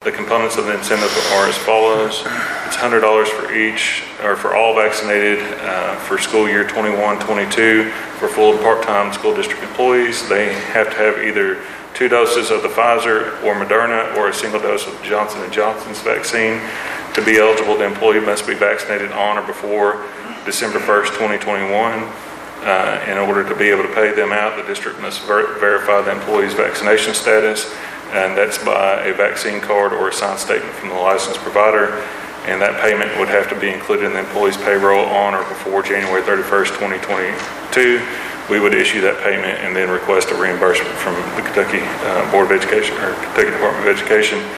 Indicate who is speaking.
Speaker 1: The components of the incentive are as follows. It's $100 for each, or for all vaccinated for school year 21-22 for full and part-time school district employees. They have to have either 2 doses of the Pfizer or Moderna or a single dose of Johnson & Johnson's vaccine. To be eligible, the employee must be vaccinated on or before December 1st, 2021. In order to be able to pay them out, the district must verify the employee's vaccination status, and that's by a vaccine card or a signed statement from the licensed provider, and that payment would have to be included in the employee's payroll on or before January 31st, 2022. We would issue that payment and then request a reimbursement from the Kentucky Board of Education or Kentucky Department of Education.